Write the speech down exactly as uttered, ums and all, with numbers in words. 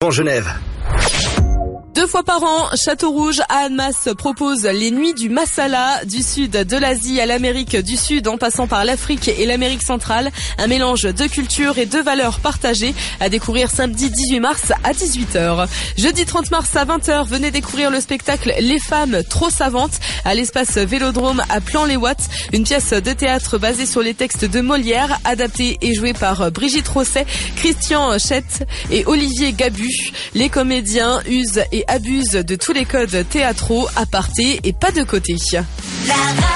en Genève. Deux fois par an, Château Rouge à Annemasse propose les nuits du Masala, du sud de l'Asie à l'Amérique du Sud en passant par l'Afrique et l'Amérique centrale. Un mélange de cultures et de valeurs partagées à découvrir samedi dix-huit mars à dix-huit heures. Jeudi trente mars à vingt heures, venez découvrir le spectacle Les femmes trop savantes à l'espace Vélodrome à Plan-les-Ouates. Une pièce de théâtre basée sur les textes de Molière, adaptée et jouée par Brigitte Rosset, Christian Chette et Olivier Gabu. Les comédiens usent et abusent de tous les codes théâtraux, apartés et pas de côté. La